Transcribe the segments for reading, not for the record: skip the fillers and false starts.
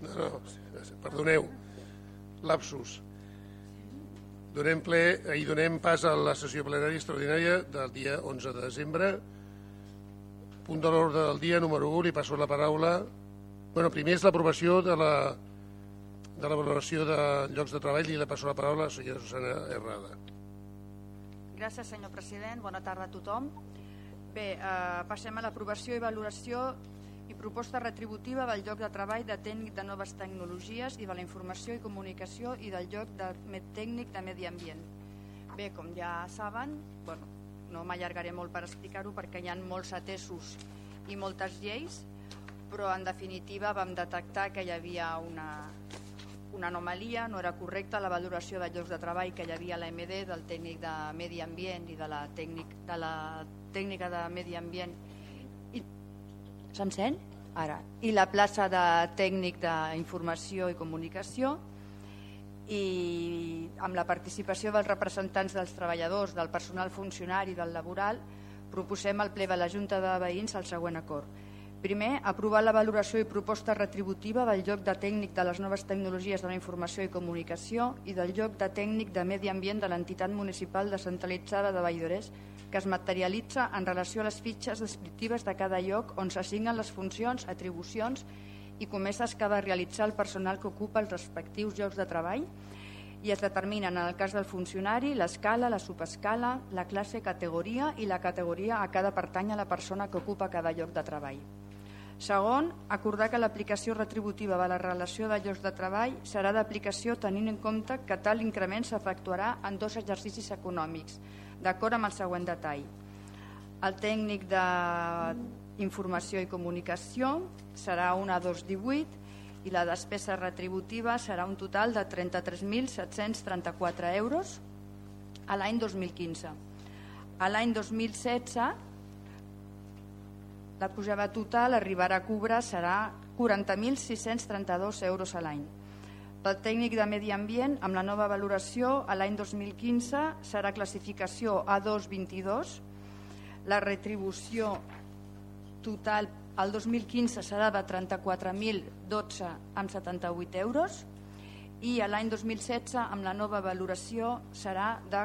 Perdoneu, lapsus. Donem pas a la sessió plenària extraordinària del dia 11 de desembre. Punt de l'ordre del dia número 1, li passo la paraula. Primer és l'aprovació de la valoració de llocs de treball i li passo la paraula a la senyora Susana Herrada. Gràcies, senyor president. Bona tarda a tothom. Bé, passem a l'aprovació i valoració i proposta retributiva del lloc de treball de tècnic de noves tecnologies i de la informació i comunicació i del lloc de tècnic de medi ambient. Bé, com ja saben, no m'allargaré molt per explicar-ho perquè hi ha molts atesos i moltes lleis, però en definitiva vam detectar que hi havia una anomalia, no era correcta la valoració de llocs de treball que hi havia a l'AMD del tècnic de medi ambient i de la tècnica de medi ambient. S'encén? Ara. I la plaça de tècnic d'informació i comunicació, i amb la participació dels representants dels treballadors, del personal funcionari i del laboral, proposem al ple de la Junta de Veïns el següent acord. Primer, aprovar la valoració i proposta retributiva del lloc de tècnic de les noves tecnologies de la informació i comunicació i del lloc de tècnic de medi ambient de l'entitat municipal descentralitzada de Valldoreix, que es materialitza en relació a les fitxes descriptives de cada lloc on s'assignen les funcions, atribucions i comeses que ha de realitzar el personal que ocupa els respectius llocs de treball, i es determinen en el cas del funcionari l'escala, la subescala, la classe, categoria i la categoria a cada pertany a la persona que ocupa cada lloc de treball. Segon, acordar que l'aplicació retributiva de la relació de llocs de treball serà d'aplicació tenint en compte que tal increment s'efectuarà en 2 exercicis econòmics, d'acord amb el següent detall. El tècnic d'informació i comunicació serà una 2,18 i la despesa retributiva serà un total de 33.734 euros a l'any 2015. A l'any 2016 la pujada total arribarà a cobrar serà 40.632 euros a l'any. Pel tècnic de medi ambient, amb la nova valoració, a l'any 2015 serà classificació A2-22, la retribució total al 2015 serà de 34.012,78 euros i a l'any 2016 amb la nova valoració serà de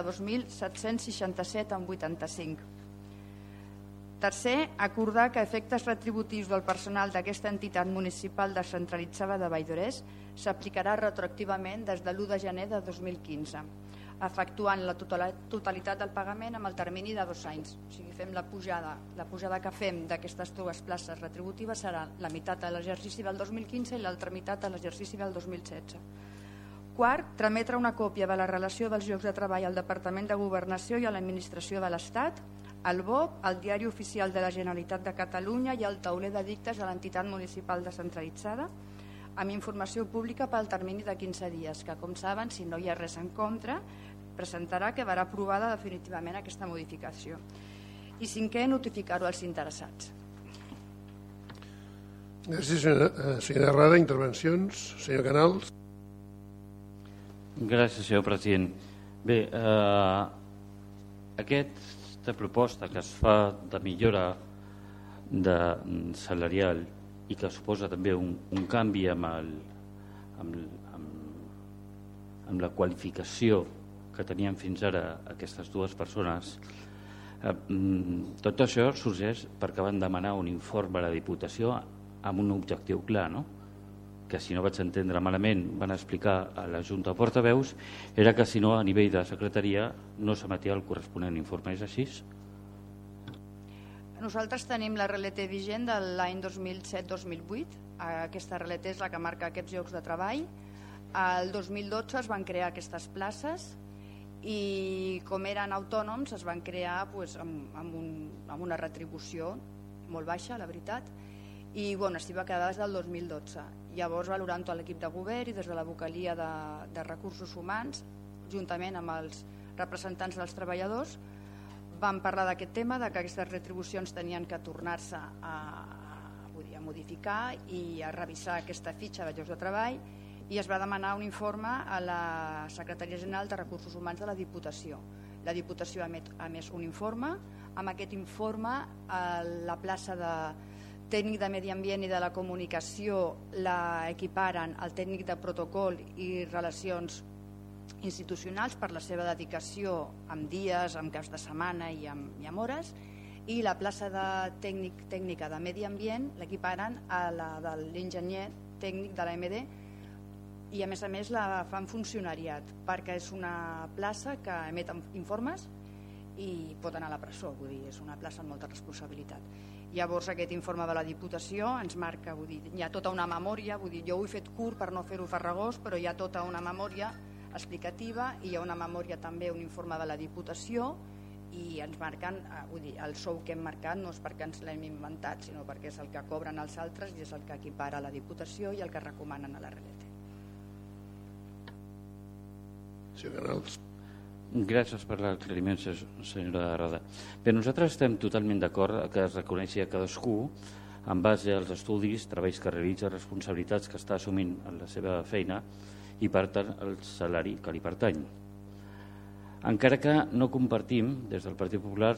42.767,85. Tercer, acordar que a efectes retributius del personal d'aquesta entitat municipal descentralitzada de Valldoreix s'aplicarà retroactivament des de l'1 de gener de 2015, efectuant la totalitat del pagament amb el termini de 2 anys. O sigui, fem la pujada que fem d'aquestes 2 places retributives serà la meitat a l'exercici del 2015 i l'altra meitat a l'exercici del 2016. Quart, trametre una còpia de la relació dels llocs de treball al Departament de Governació i a l'Administració de l'Estat, al BOP, al Diari Oficial de la Generalitat de Catalunya i al tauler d'edictes de l'entitat municipal descentralitzada, amb informació pública pel termini de 15 dies, que, com saben, si no hi ha res en contra, presentarà que verà aprovada definitivament aquesta modificació. I cinquè, notificar-ho als interessats. Gràcies, senyora Herrada. Intervencions. Senyor Canals. Gràcies, senyor president. Bé, aquesta proposta que es fa de millora salarial i que suposa també un canvi amb la qualificació que tenien fins ara aquestes 2 persones, tot això sorgeix perquè van demanar un informe a la Diputació amb un objectiu clar, no? Que si no vaig entendre malament van explicar a la Junta de Portaveus, era que si no a nivell de secretaria no s'emetia el corresponent informe. És així? Nosaltres tenim la RLT vigent de l'any 2007-2008. Aquesta RLT és la que marca aquests llocs de treball. El 2012 es van crear aquestes places i com eren autònoms es van crear amb una retribució molt baixa, la veritat, i s'hi va quedar des del 2012. Llavors, valorant tot l'equip de govern i des de la vocalia de recursos humans, juntament amb els representants dels treballadors, vam parlar d'aquest tema, que aquestes retribucions tenien que tornar-se a modificar i a revisar aquesta fitxa de llocs de treball, i es va demanar un informe a la Secretaria General de Recursos Humans de la Diputació. La Diputació ha emès un informe. Amb aquest informe, la plaça tècnic de medi ambient i de la comunicació l'equiparen al tècnic de protocol i relacions institucionals per la seva dedicació amb dies, amb caps de setmana i amb hores, i la plaça de tècnica de medi ambient l'equiparen a la de l'enginyer tècnic de l'AMD, i a més la fan funcionariat perquè és una plaça que emet informes i pot anar a la presó, vull dir, és una plaça amb molta responsabilitat. Llavors aquest informe de la Diputació ens marca, vull dir, hi ha tota una memòria, vull dir, jo ho he fet curt per no fer-ho farragós, però hi ha tota una memòria explicativa i hi ha una memòria també, un informe de la Diputació, i ens marquen, vull dir, el sou que hem marcat no és perquè ens l'hem inventat, sinó perquè és el que cobren els altres i és el que equipara la Diputació i el que recomanen a la RLT. Senyor Canals. Gràcies per l'aclariment, senyora Roda. Bé, nosaltres estem totalment d'acord que es reconeixi a cadascú en base als estudis, treballs que realitza, responsabilitats que està assumint en la seva feina i per tant el salari que li pertany. Encara que no compartim des del Partit Popular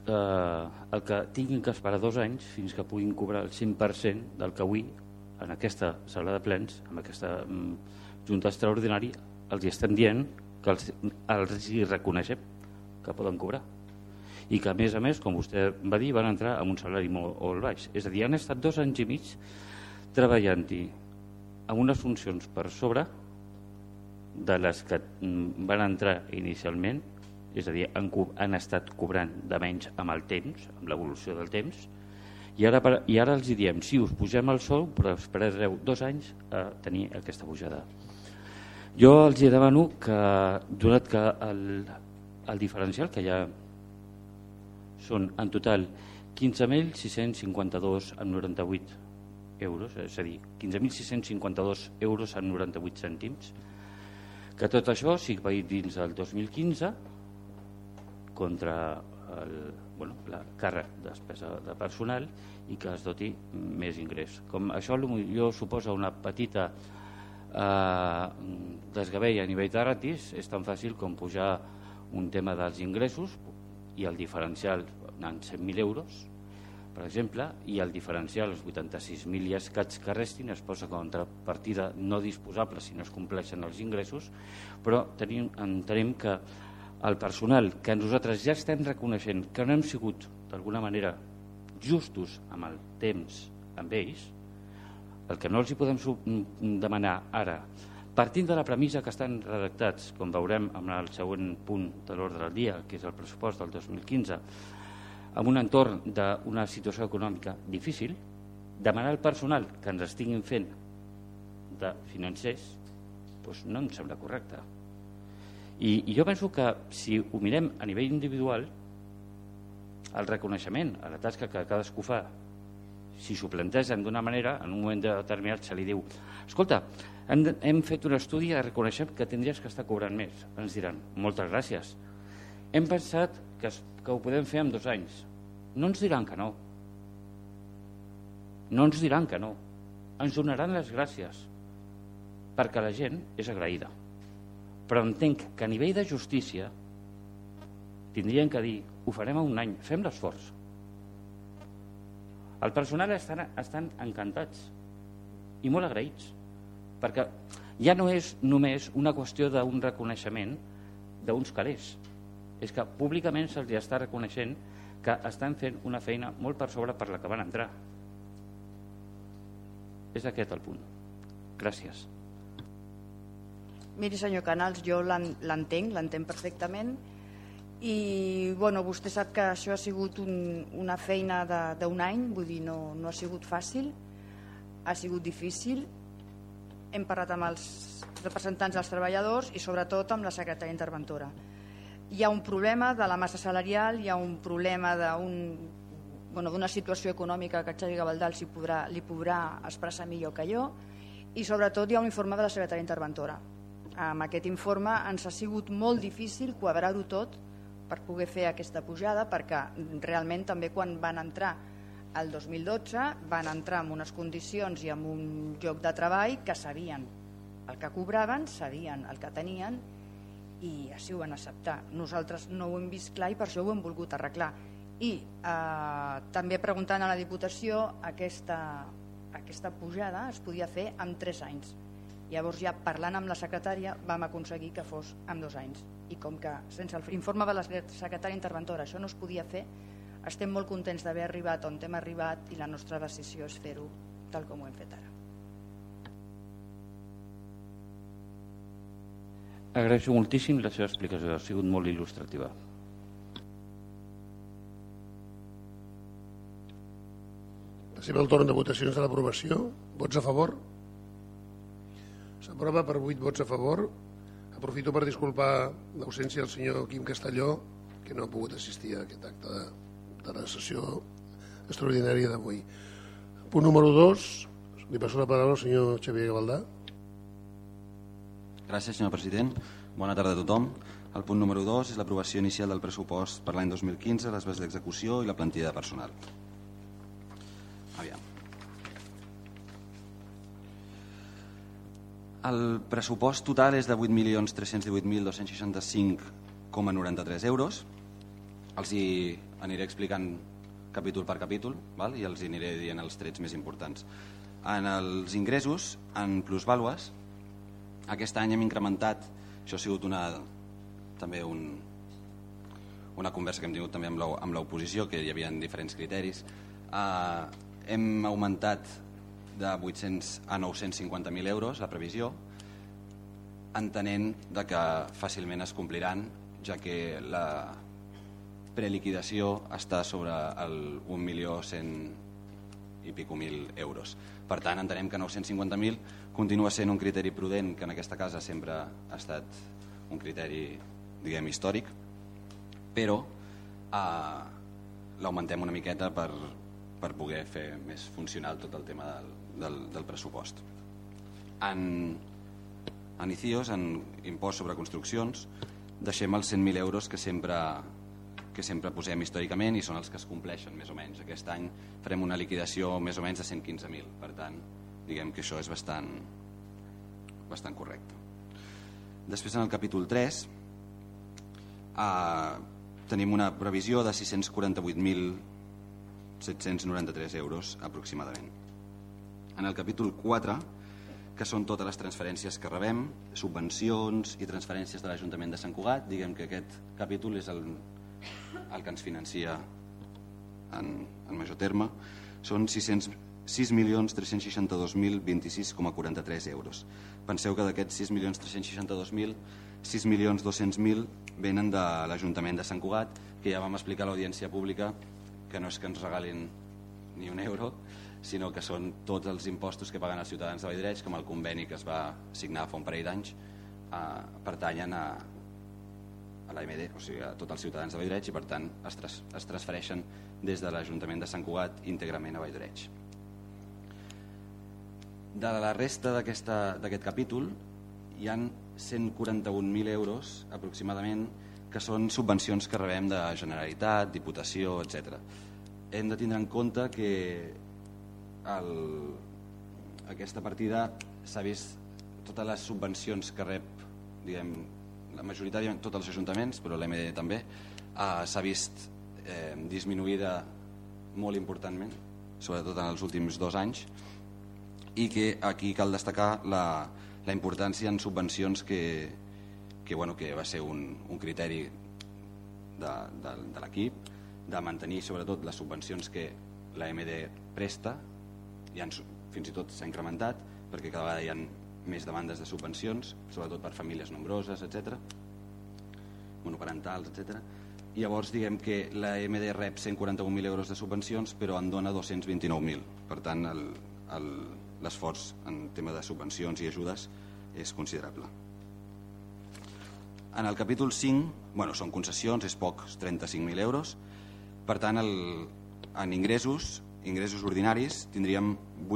el que tinguin que esperar 2 anys fins que puguin cobrar el 100% del que avui en aquesta sala de plens, en aquesta junta extraordinària, els estem dient que els hi reconeixem que poden cobrar i que a més, com vostè va dir, van entrar amb un salari molt baix. És a dir, han estat 2 anys i mig treballant-hi amb unes funcions per sobre de les que van entrar inicialment, és a dir, han estat cobrant de menys amb el temps, amb l'evolució del temps, i ara els diem, sí, us pugem el sou, però esperareu 2 anys a tenir aquesta pujada. Jo els demano que, donat que el diferencial, que ja són en total 15.652,98 euros, és a dir, 15.652 euros amb 98 cèntims, que tot això sigui paït dins del 2015 contra la càrrega de despesa de personal i que es doti més ingrés. Com això potser suposa una petita desgavell a nivell de ratis, és tan fàcil com pujar un tema dels ingressos i el diferencial en 100.000 euros, per exemple, i el diferencial, els 86.000 i escaig que restin, es posa contra partida no disposable si no es compleixen els ingressos, però entenem que el personal que nosaltres ja estem reconeixent que no hem sigut d'alguna manera justos amb el temps amb ells, el que no els hi podem demanar ara, partint de la premissa que estan redactats, com veurem en el següent punt de l'ordre del dia, que és el pressupost del 2015, en un entorn d'una situació econòmica difícil, demanar al personal que ens estiguin fent de financers doncs no em sembla correcte. I jo penso que si ho mirem a nivell individual, el reconeixement a la tasca que cadascú fa, si s'ho plantegen d'una manera, en un moment determinat se li diu escolta, hem fet un estudi i reconeixem que tindries que estar cobrant més. Ens diran, moltes gràcies. Hem pensat que ho podem fer en 2 anys. No ens diran que no. No ens diran que no. Ens donaran les gràcies perquè la gent és agraïda. Però entenc que a nivell de justícia tindrien que dir ho farem en 1 any, fem l'esforç. El personal estan encantats i molt agraïts, perquè ja no és només una qüestió d'un reconeixement d'uns calés, és que públicament se'ls està reconeixent que estan fent una feina molt per sobre per la que van entrar. És aquest el punt. Gràcies. Miri, senyor Canals, jo l'entenc perfectament. I vostè sap que això ha sigut una feina d'1 any, vull dir, no ha sigut fàcil, ha sigut difícil. Hem parlat amb els representants dels treballadors i sobretot amb la secretària interventora. Hi ha un problema de la massa salarial, hi ha un problema d'una situació econòmica que Xavi Gavaldà li podrà expressar millor que jo, i sobretot hi ha un informe de la secretària interventora. Amb aquest informe ens ha sigut molt difícil quadrar-ho tot per poder fer aquesta pujada, perquè realment també quan van entrar el 2012 van entrar en unes condicions i en un lloc de treball que sabien el que cobraven, sabien el que tenien i així ho van acceptar. Nosaltres no ho hem vist clar i per això ho hem volgut arreglar. I també preguntant a la Diputació, aquesta pujada es podia fer en 3 anys. Llavors ja parlant amb la secretària vam aconseguir que fos en 2 anys. I com que sense l'informe de la secretària interventora això no es podia fer, estem molt contents d'haver arribat on hem arribat i la nostra decisió és fer-ho tal com ho hem fet ara. Agraeixo moltíssim la seva explicació, ha sigut molt il·lustrativa. Passem al torn de votacions de l'aprovació. Vots a favor? S'aprova per 8 vots a favor. Aprofito per disculpar l'ausència del senyor Quim Castelló, que no ha pogut assistir a aquest acte de la sessió extraordinària d'avui. Punt número 2. Li passo la paraula al senyor Xavier Gavaldà. Gràcies, senyor president. Bona tarda a tothom. El punt número 2 és l'aprovació inicial del pressupost per l'any 2015, les bases d'execució i la plantilla de personal. Aviam. El pressupost total és de 8.318.265,93 euros. Els hi aniré explicant capítol per capítol, val? I els hi aniré dient els trets més importants. En els ingressos, en plusvàlues, aquest any hem incrementat, això ha sigut també una conversa que hem tingut també amb l'oposició, que hi havia diferents criteris. Hem augmentat de 800 a 950.000 euros la previsió, entenent que fàcilment es compliran, ja que la preliquidació està sobre el 1.100.000 i pico euros. Per tant, entenem que 950.000 continua sent un criteri prudent, que en aquesta casa sempre ha estat un criteri, diguem, històric, però l'augmentem una miqueta per poder fer més funcional tot el tema del pressupost. En ICIOs, en impost sobre construccions, deixem els 100.000 euros que sempre posem històricament i són els que es compleixen més o menys. Aquest any farem una liquidació més o menys de 115.000, per tant, diguem que això és bastant correcte. Després, en el capítol 3, tenim una previsió de 648.793 euros aproximadament. En el capítol 4, que són totes les transferències que rebem, subvencions i transferències de l'Ajuntament de Sant Cugat, diguem que aquest capítol és el que ens financia en major terme, són 6.362.026,43 euros. Penseu que d'aquests 6.362.000, 6.200.000 venen de l'Ajuntament de Sant Cugat, que ja vam explicar a l'audiència pública que no és que ens regalin ni un euro, sinó que són tots els impostos que paguen els ciutadans de Valldreig, com el conveni que es va signar fa un parell d'anys, pertanyen a l'AMD, o sigui, a tots els ciutadans de Valldreig, i per tant es transfereixen des de l'Ajuntament de Sant Cugat íntegrament a Valldreig. De la resta d'aquest capítol hi ha 141.000 euros aproximadament que són subvencions que rebem de Generalitat, Diputació, etc. Hem de tindre en compte que aquesta partida s'ha vist, totes les subvencions que rep, diguem, la majoritàriament tots els ajuntaments, però l'AMD també, s'ha vist disminuïda molt importantment, sobretot en els últims 2 anys, i que aquí cal destacar la importància en subvencions que va ser un criteri de l'equip, de mantenir sobretot les subvencions que l'AMD presta, i fins i tot s'ha incrementat, perquè cada vegada hi ha més demandes de subvencions, sobretot per famílies nombroses, etc., monoparentals, etc. I llavors diguem que l'AMD rep 141.000 euros de subvencions, però en dona 229.000. Per tant, l'esforç en tema de subvencions i ajudes és considerable. En el capítol 5, són concessions, és poc, 35.000 euros. Per tant, en ingressos ordinaris tindríem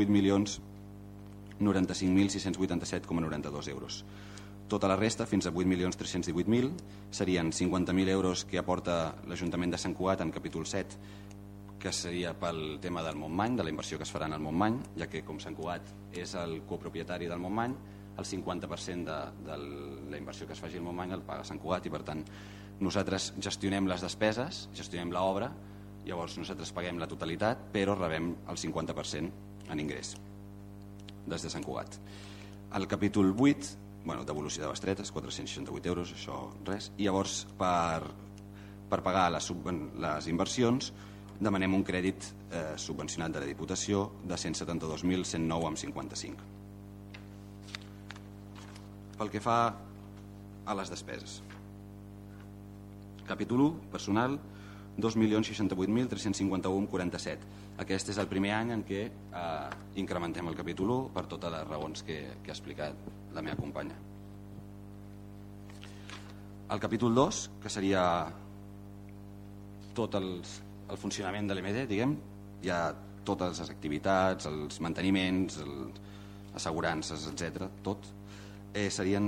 8.095.687,92 euros. Tota la resta, fins a 8.318.000, serien 50.000 euros que aporta l'Ajuntament de Sant Cugat en capítol 7, que seria pel tema del Montmany, de la inversió que es farà en el Montmany, ja que com Sant Cugat és el copropietari del Montmany, el 50% de la inversió que es faci al Montmany el paga Sant Cugat, i per tant nosaltres gestionem les despeses, gestionem l'obra, Llavors nosaltres paguem la totalitat, però rebem el 50% en ingrés des de Sant Cugat. El capítol 8, devolució de bestretes, 468 euros, això res. I llavors per pagar les inversions demanem un crèdit subvencionat de la Diputació de 172.109,55. Pel que fa a les despeses. Capítol 1, personal, 2.068.351,47. Aquest és el primer any en què incrementem el capítol 1 per totes les raons que ha explicat la meva companya. El capítol 2, que seria tot el funcionament de l'EMD, diguem, hi ha totes les activitats, els manteniments, assegurances, etc. tot, serien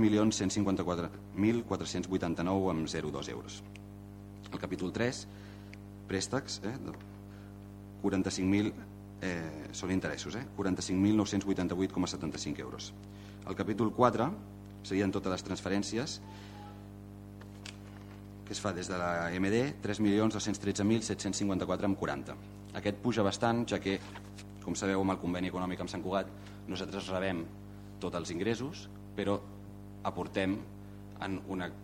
2.154.489,02 euros. El capítol 3, préstecs, 45.000 són interessos, 45.988,75 euros. El capítol 4 serien totes les transferències que es fa des de la MD, 3.213.754,40. Aquest puja bastant, ja que, com sabeu, amb el conveni econòmic amb Sant Cugat, nosaltres rebem tots els ingressos, però aportem en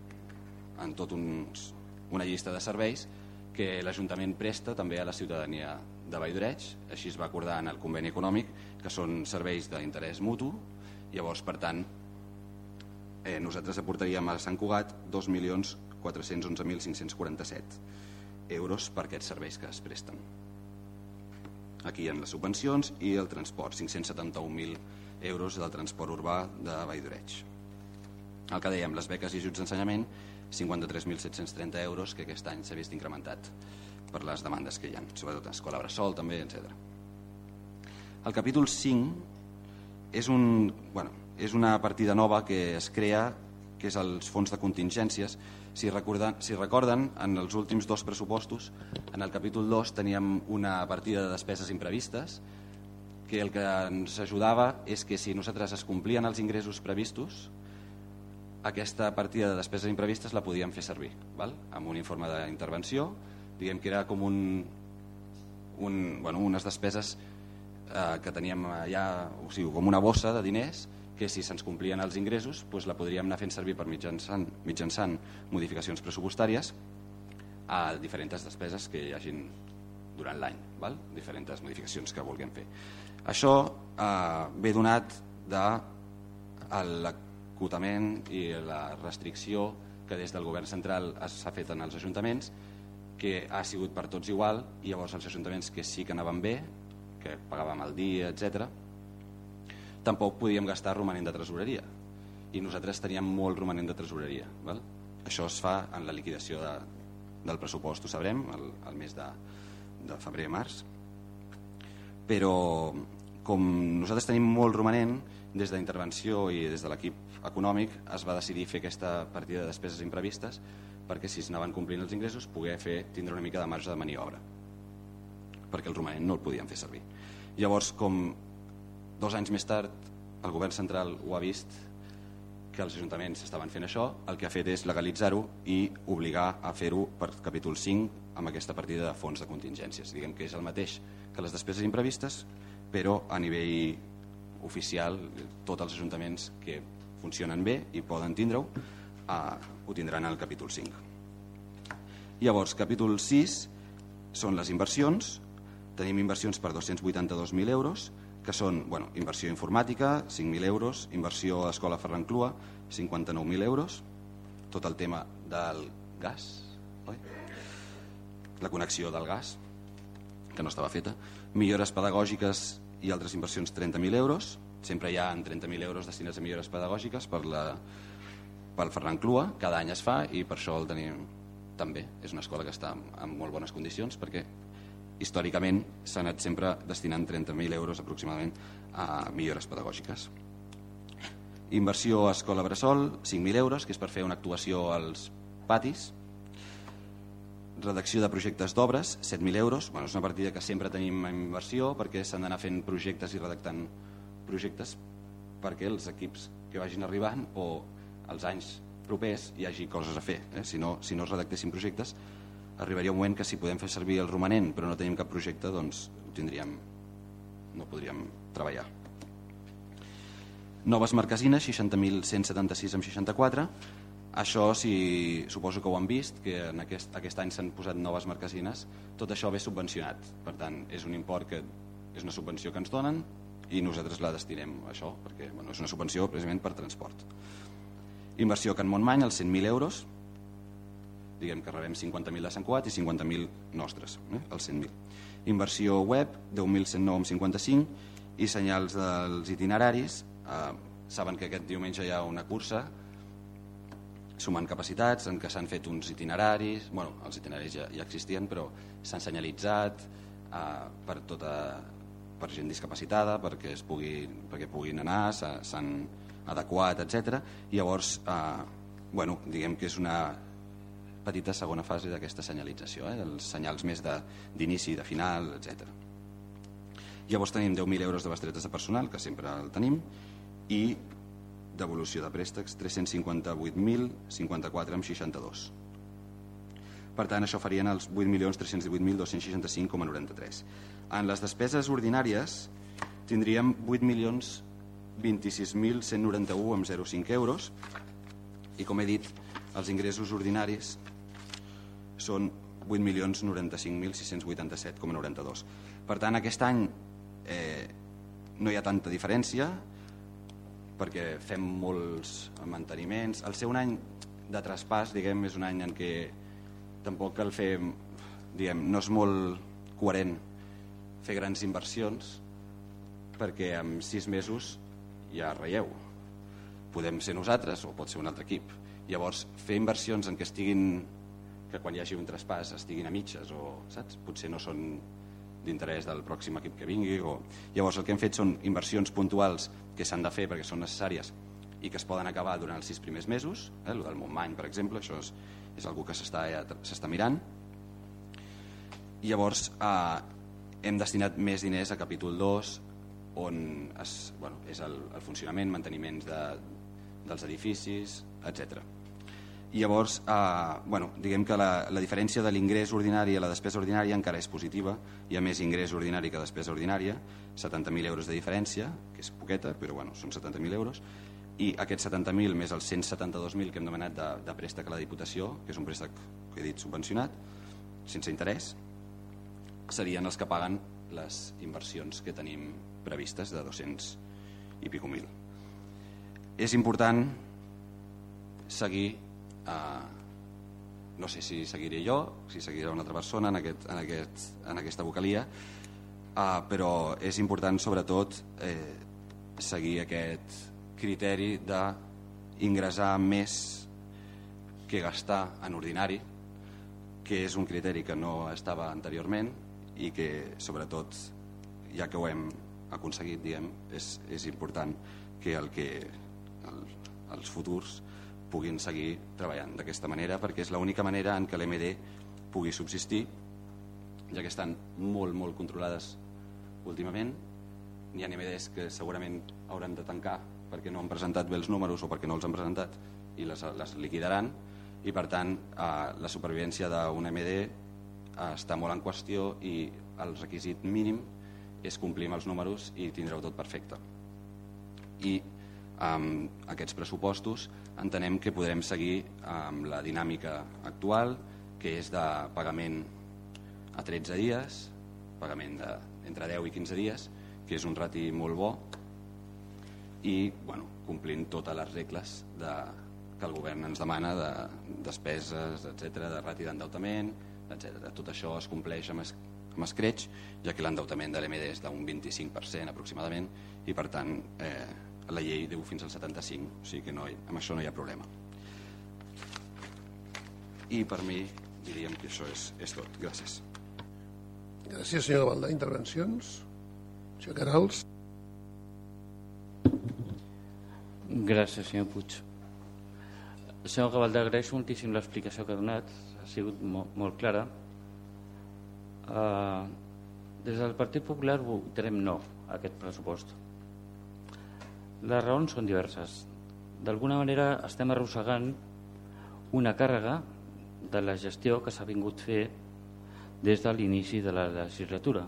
una llista de serveis que l'Ajuntament presta també a la ciutadania de Vall-d'Oreig. Així es va acordar en el conveni econòmic, que són serveis d'interès mutu. Llavors, per tant, nosaltres aportaríem a Sant Cugat 2.411.547 euros per aquests serveis que es presten. Aquí hi ha les subvencions i el transport, 571.000 euros del transport urbà de Vall-d'Oreig. El que dèiem, les beques i ajuts d'ensenyament, 53.730 euros, que aquest any s'ha vist incrementat per les demandes que hi ha, sobretot a Escola Bressol també, etc. El capítol 5 és una partida nova que es crea, que és els fons de contingències. Si recorden, en els últims dos pressupostos, en el capítol 2 teníem una partida de despeses imprevistes, que el que ens ajudava és que si nosaltres es complien els ingressos previstos, aquesta partida de despeses imprevistes la podíem fer servir, amb un informe d'intervenció, diguem que era com unes despeses que teníem allà, o sigui, com una bossa de diners que si se'ns complien els ingressos la podríem anar fent servir per mitjançant modificacions pressupostàries a diferents despeses que hi hagin durant l'any, diferents modificacions que vulguem fer. Això ve donat de l'acotament i la restricció que des del govern central s'ha fet en els ajuntaments, que ha sigut per tots igual, i llavors els ajuntaments que sí que anaven bé, que pagàvem el dia, etc., tampoc podíem gastar romanent de tresoreria, i nosaltres teníem molt romanent de tresoreria. Això es fa en la liquidació del pressupost, ho sabrem, el mes de febrer-març. Però com nosaltres tenim molt romanent, des d'intervenció i des de l'equip econòmic es va decidir fer aquesta partida de despeses imprevistes perquè si s'anaven complint els ingressos poder tindre una mica de marge de maniobra, perquè el romanent no el podíem fer servir. Llavors, com 2 anys més tard el govern central ho ha vist que els ajuntaments estaven fent això, el que ha fet és legalitzar-ho i obligar a fer-ho per capítol 5 amb aquesta partida de fons de contingències. Diguem que és el mateix que les despeses imprevistes, però a nivell oficial tots els ajuntaments que funcionen bé i poden tindre-ho ho tindran al capítol 5. Llavors, capítol 6 són les inversions. Tenim inversions per 282.000 euros, que són inversió informàtica, 5.000 euros, inversió a Escola Ferran Clua, 59.000 euros, tot el tema del gas, la connexió del gas, que no estava feta, millores pedagògiques i altres inversions, 30.000 euros, sempre hi ha 30.000 euros destinats a millores pedagògiques pel Ferran Clua, cada any es fa i per això el tenim també. És una escola que està en molt bones condicions perquè històricament s'ha anat sempre destinant 30.000 euros aproximadament a millores pedagògiques. Inversió a Escola Bressol, 5.000 euros, que és per fer una actuació als patis. Redacció de projectes d'obres, 7.000 euros. És una partida que sempre tenim en inversió perquè s'han d'anar fent projectes i redactant projectes perquè els equips que vagin arribant o els anys propers hi hagi coses a fer. Si no es redactessin projectes arribaria un moment que si podem fer servir el romanent però no tenim cap projecte, doncs no podríem treballar. Noves marquesines, 60.176,64. Això, suposo que ho han vist, que en aquest any s'han posat noves marquesines. Tot això ve subvencionat. Per tant, és un import que és una subvenció que ens donen i nosaltres la destinem a això, perquè és una subvenció precisament per transport. Inversió Can Montmany, els 100.000 euros. Diguem que rebem 50.000 de Sant Cugat i 50.000 nostres, els 100.000. Inversió web, 10.109,55, i senyals dels itineraris. Saben que aquest diumenge hi ha una cursa sumant capacitats en què s'han fet uns itineraris, els itineraris ja existien, però s'han senyalitzat per gent discapacitada, perquè puguin anar, s'han adequat, etc. I llavors, diguem que és una petita segona fase d'aquesta senyalització, els senyals més d'inici, de final, etc. Llavors tenim 10.000 euros de bestretes de personal, que sempre el tenim, i devolució de préstecs 358.054,62. Per tant, això farien els 8.318.265,93. En les despeses ordinàries tindríem 8.026.191,05 euros i, com he dit, els ingressos ordinaris són 8.095.687,92. Per tant, aquest any no hi ha tanta diferència perquè fem molts manteniments. El ser un any de traspàs, diguem, és un any en què tampoc cal fer, diguem, no és molt coherent fer grans inversions perquè en 6 mesos ja reieu. Podem ser nosaltres o pot ser un altre equip. Llavors, fer inversions en què quan hi hagi un traspàs estiguin a mitges o, saps? Potser no són d'interès del pròxim equip que vingui. Llavors el que hem fet són inversions puntuals que s'han de fer perquè són necessàries i que es poden acabar durant els 6 primers mesos. El del Montmany, per exemple, això és una que s'està mirant. I llavors hem destinat més diners a capítol 2, on és el funcionament, manteniments dels edificis, etc. I llavors, diguem que la diferència de l'ingrés ordinari a la despesa ordinària encara és positiva. Hi ha més ingrés ordinari que despesa ordinària, 70.000 euros de diferència, que és poqueta, però són 70.000 euros, i aquests 70.000 més els 172.000 que hem demanat de préstec a la Diputació, que és un préstec, que he dit, subvencionat, sense interès, serien els que paguen les inversions que tenim previstes de 200 i pico mil. És important seguir, no sé si seguiré jo, si seguirà una altra persona en aquesta vocalia, però és important sobretot seguir aquest criteri d'ingressar més que gastar en ordinari, que és un criteri que no estava anteriorment i que sobretot, ja que ho hem aconseguit, diguem, és important que els futurs puguin seguir treballant d'aquesta manera, perquè és l'única manera en què l'MD pugui subsistir, ja que estan molt, molt controlades últimament. Hi ha MDs que segurament hauran de tancar perquè no han presentat bé els números o perquè no els han presentat i les liquidaran, i per tant la supervivència d'un MD està molt en qüestió i el requisit mínim és complir amb els números i tindreu tot perfecte. I amb aquests pressupostos entenem que podrem seguir amb la dinàmica actual, que és de pagament a 13 dies, pagament entre 10 i 15 dies, que és un rati molt bo, i complint totes les regles que el govern ens demana de despeses, etc., de rati d'endeutament, etc. Tot això es compleix amb escreix, ja que l'endeutament de l'MD és d'un 25% aproximadament, i per tant la llei diu fins al 75%, o sigui que amb això no hi ha problema. I per mi diríem que això és tot. Gràcies. Gràcies, senyor Gavaldà. Intervencions? Senyor Canals. Gràcies, senyor Puig. Senyor Gavaldà, agraeixo moltíssim l'explicació que ha donat, ha sigut molt clara. Des del Partit Popular votarem no a aquest pressupost. Les raons són diverses. D'alguna manera estem arrossegant una càrrega de la gestió que s'ha vingut fer des de l'inici de la legislatura.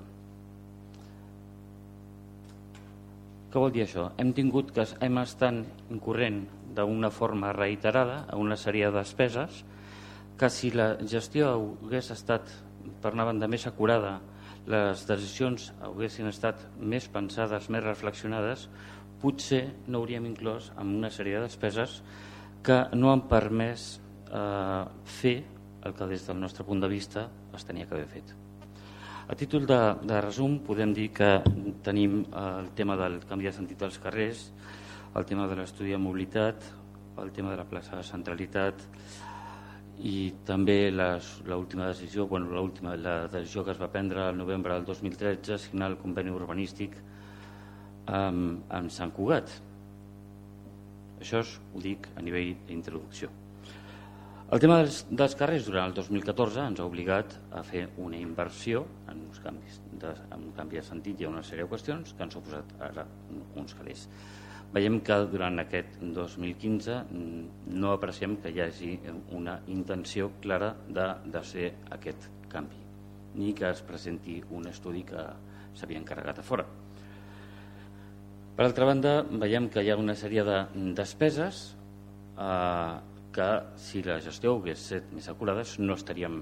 Què vol dir això? Hem estat incorrent d'una forma reiterada a una sèrie de despeses que si la gestió hagués estat per una banda més acurada, les decisions haguessin estat més pensades, més reflexionades, potser no hauríem inclòs en una sèrie de despeses que no han permès fer el que des del nostre punt de vista es tenia que haver fet. A títol de resum podem dir que tenim el tema del canvi de sentit dels carrers, el tema de l'estudi de mobilitat, el tema de la plaça de centralitat i també l'última decisió, la decisió que es va prendre el novembre del 2013, signar el conveni urbanístic amb Sant Cugat. Això ho dic a nivell d'introducció. El tema dels carrers durant el 2014 ens ha obligat a fer una inversió en un canvi de sentit i una sèrie de qüestions que ens ha posat ara uns calés. Veiem que durant aquest 2015 no apreciem que hi hagi una intenció clara de fer aquest canvi, ni que es presenti un estudi que s'havia encarregat a fora. Per altra banda, veiem que hi ha una sèrie de despeses que si la gestió hagués estat més acurada no estaríem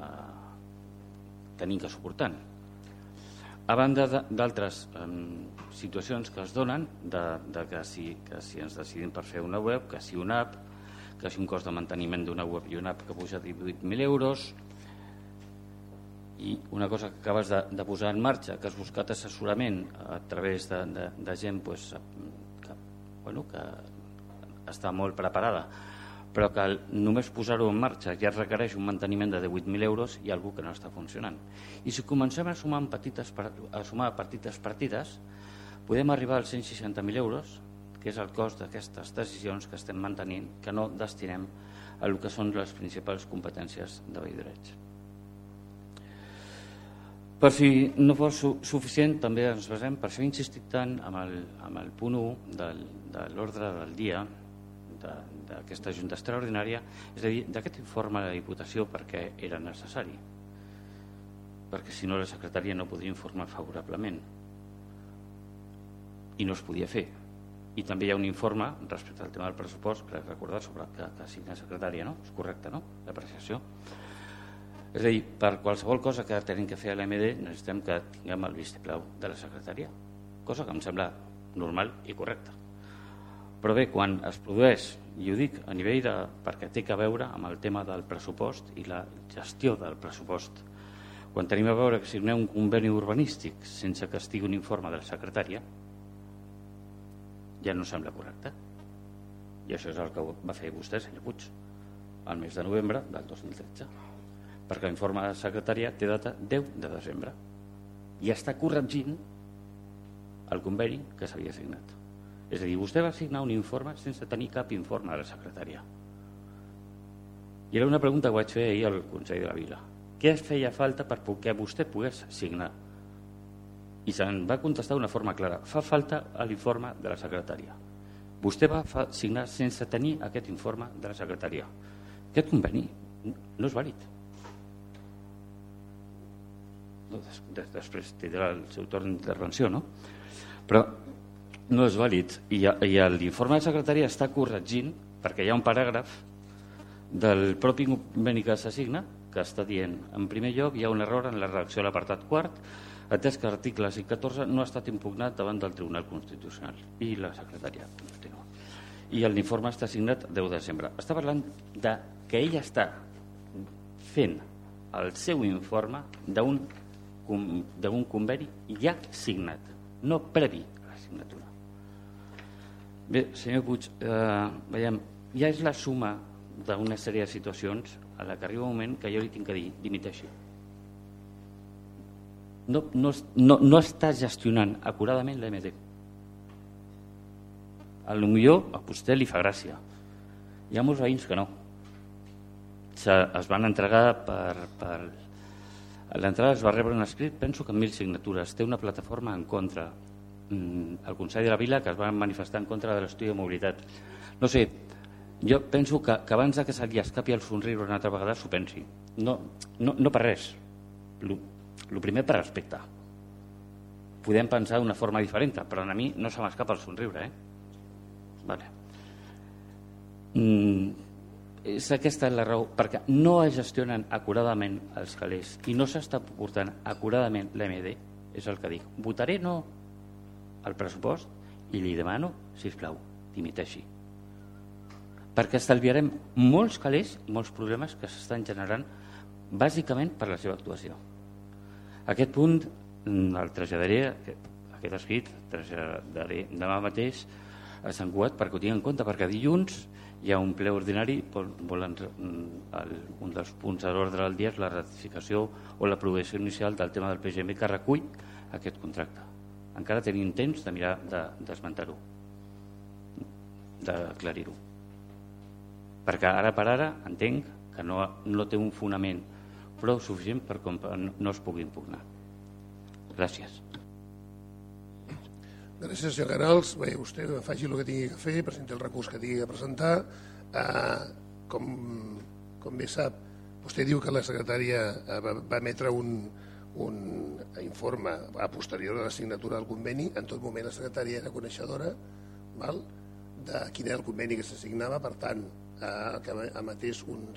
tenint que suportar. A banda d'altres situacions que es donen, que si ens decidim per fer una web, que si una app, que si un cost de manteniment d'una web i una app que puja 18.000 euros, i una cosa que acabes de posar en marxa, que has buscat assessorament a través de gent que està molt preparada, però que només posar-ho en marxa ja requereix un manteniment de 18.000 euros i algú que no està funcionant. I si comencem a sumar petites partides, podem arribar als 160.000 euros, que és el cost d'aquestes decisions que estem mantenint, que no destinem a el que són les principals competències de Valldoreix. Per si no fos suficient, també ens basem, per això he insistit tant amb el punt 1 de l'ordre del dia d'aquesta Junta Extraordinària, és a dir, d'aquest informe de la Diputació perquè era necessari, perquè si no la secretaria no podria informar favorablement i no es podia fer. I també hi ha un informe respecte al tema del pressupost, crec recordar, sobre que signa la secretària, no? És correcte, no?, l'apreciació. És a dir, per qualsevol cosa que tenim que fer a l'AMD necessitem que tinguem el vistiplau de la secretaria, cosa que em sembla normal i correcta. Però bé, quan es produeix, i ho dic a nivell perquè té que veure amb el tema del pressupost i la gestió del pressupost, quan tenim a veure que signem un conveni urbanístic sense que estigui un informe de la secretària, ja no sembla correcte. I això és el que va fer vostè, senyor Puig, al mes de novembre del 2013, perquè l'informe de la secretària té data 10 de desembre i està corregint el conveni que s'havia signat. És a dir, vostè va signar un informe sense tenir cap informe de la secretària. I era una pregunta que vaig fer ahir al Consell de la Vila. Què feia falta perquè vostè pogués signar? I se'n va contestar d'una forma clara. Fa falta l'informe de la secretària. Vostè va signar sense tenir aquest informe de la secretària. Aquest conveni no és vàlid. Després tindrà el seu torn d'intervenció, no? Però no és vàlid i l'informe de secretària està corregint perquè hi ha un paràgraf del propi conveni que s'assigna que està dient, en primer lloc hi ha un error en la redacció de l'apartat quart, atès que l'article 514 no ha estat impugnat davant del Tribunal Constitucional. I la secretària continua. I l'informe està signat 10 de desembre. Està parlant que ella està fent el seu informe d'un conveni ja signat, no previ a la signatura. Bé, senyor Puig, veiem, ja és la suma d'una sèrie de situacions a la que arriba un moment que jo li tinc que dir, dimiteixi. No està gestionant acuradament l'AMD. Potser a vostè li fa gràcia. Hi ha molts veïns que no. Es van entregar per... A l'entrada es va rebre un escrit, penso que amb 1.000 signatures. Té una plataforma en contra. El Consell de la Vila que es va manifestar en contra de l'estudi de mobilitat. No sé, Jo penso que abans que se li escapi el somriure una altra vegada s'ho pensi. No per res. El primer per respecte. Podem pensar d'una forma diferent, però a mi no se m'escapa el somriure. Vale. És aquesta la raó, perquè no es gestionen acuradament els calés i no s'està portant acuradament l'MD, és el que dic. Votaré no al pressupost i li demano, sisplau, dimiteixi. Perquè estalviarem molts calés i molts problemes que s'estan generant bàsicament per la seva actuació. Aquest punt el traslladaré, aquest escrit, traslladaré demà mateix a Sant Cugat perquè ho tinc en compte, perquè dilluns hi ha un ple ordinari, un dels punts de l'ordre del dia és la ratificació o l'aprovació inicial del tema del PGM que recull aquest contracte. Encara tenim temps de mirar d'esmentar-ho, d'aclarir-ho. Perquè ara per ara entenc que no té un fonament prou suficient per no es pugui impugnar. Gràcies. Gràcies, senyor Canals. Bé, vostè faci el que tingui que fer, presenti el recurs que tingui que presentar. Com bé sap, vostè diu que la secretària va emetre un informe a posterior a la signatura del conveni. En tot moment la secretària era coneixedora de quin era el conveni que s'assignava, per tant, que emetés un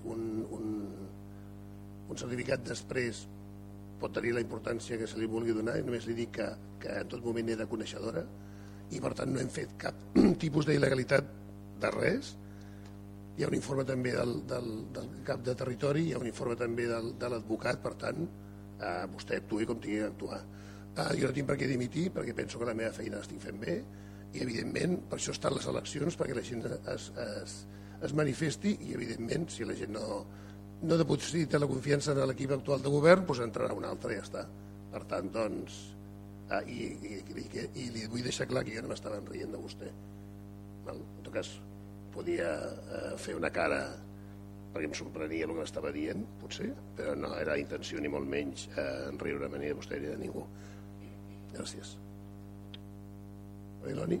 certificat després pot tenir la importància que se li vulgui donar, i només li dic que en tot moment era coneixedora i per tant no hem fet cap tipus d'il·legalitat de res. Hi ha un informe també del cap de territori, hi ha un informe també de l'advocat, per tant vostè actuï com tingui d'actuar. Jo no tinc per què dimitir perquè penso que la meva feina l'estic fent bé i evidentment per això estan les eleccions, perquè la gent es manifesti i evidentment si la gent no deposita la confiança en l'equip actual de govern, doncs entrarà un altre i ja està. Per tant, doncs, i li vull deixar clar que jo no m'estaven rient de vostè. En tot cas, podia fer una cara perquè em sorprenia el que m'estava dient, potser, però no era intenció ni molt menys riure-me ni de vostè ni de ningú. Gràcies. Eloni?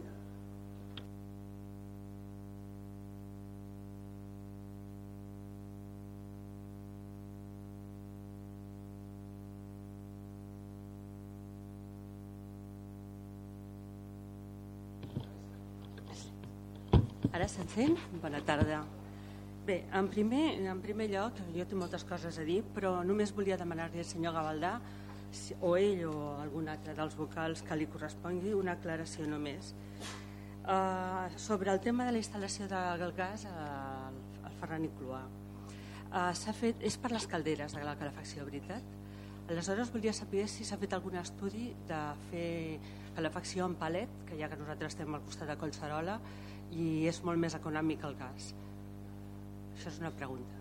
Ara s'encén? Bona tarda. Bé, en primer lloc, jo tinc moltes coses a dir, però només volia demanar-li al senyor Gavaldà, o ell o algun altre dels vocals que li correspongui, una aclaració només. Sobre el tema de la instal·lació del gas al Ferran i Cluà. És per les calderes de la calefacció, veritat? Aleshores volia saber si s'ha fet algun estudi de fer calefacció en palet, que ja que nosaltres estem al costat de Collserola, i és molt més econòmic el gas. Això és una pregunta.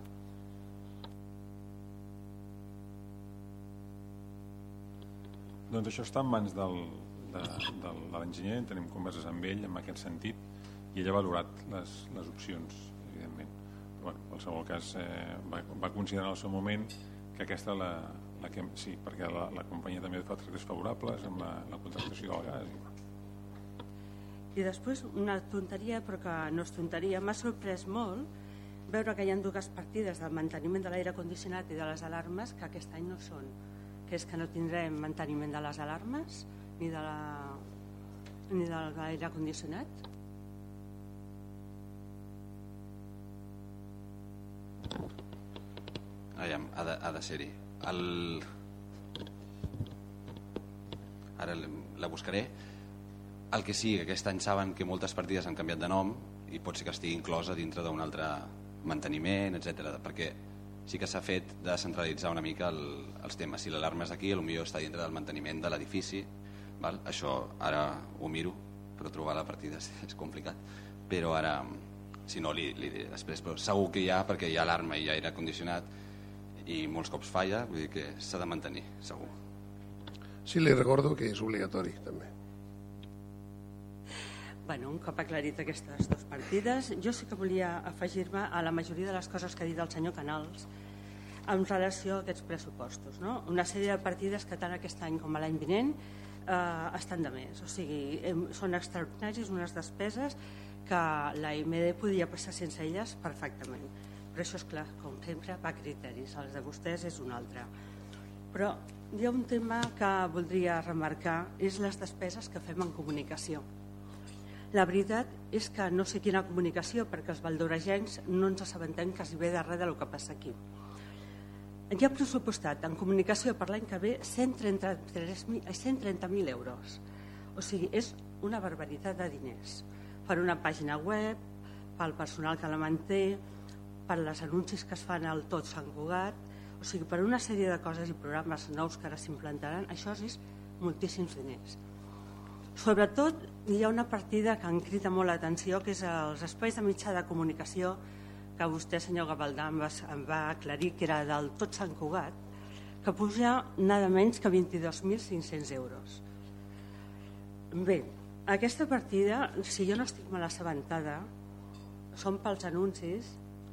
Doncs això està en mans de l'enginyer, tenim converses amb ell en aquest sentit i ell ha valorat les opcions, evidentment. Però en qualsevol cas va considerar en el seu moment que aquesta sí, perquè la companyia també fa tractes favorables amb la contractació del gas. I després una tonteria, però que no és tonteria, m'ha sorprès molt veure que hi ha dues partides del manteniment de l'aire condicionat i de les alarmes que aquest any no són, que és que no tindrem manteniment de les alarmes ni de l'aire condicionat. Ha de ser-hi. Ara la buscaré. El que sí, que aquest any saben que moltes partides han canviat de nom i pot ser que estigui inclosa dintre d'un altre manteniment, etc. Perquè sí que s'ha fet de centralitzar una mica els temes. Si l'alarma és aquí, potser està dintre del manteniment de l'edifici. Això ara ho miro, però trobar la partida és complicat. Però ara, si no, li diré després. Però segur que hi ha, perquè hi ha alarma i hi ha aire condicionat i molts cops falla, vull dir que s'ha de mantenir, segur. Sí, li recordo que és obligatori, també. Un cop aclarit aquestes dues partides, jo sí que volia afegir-me a la majoria de les coses que ha dit el senyor Canals en relació a aquests pressupostos. Una sèrie de partides que tant aquest any com l'any vinent estan de més. O sigui, són extraordinaris unes despeses que l'AMD podria passar sense elles perfectament. Però això és clar, com sempre, va a criteris. Els de vostès és un altre. Però hi ha un tema que voldria remarcar, és les despeses que fem en comunicació. La veritat és que no sé quina comunicació, perquè els valdoregencs no ens assabentem quasi bé de res del que passa aquí. Hi ha pressupostat en comunicació per l'any que ve 130.000 euros. O sigui, és una barbaritat de diners. Per una pàgina web, pel personal que la manté, per les anuncis que es fan al Tot Sant Cugat, o sigui, per una sèrie de coses i programes nous que ara s'implantaran, això és moltíssims diners. Sobretot hi ha una partida que em crida molt l'atenció, que és els espais de mitjà de comunicació, que vostè, senyor Gavaldà, em va aclarir que era del Tot Sant Cugat, que puja nada menys que 22.500 euros. Bé, aquesta partida, si jo no estic mal assabentada, són pels anuncis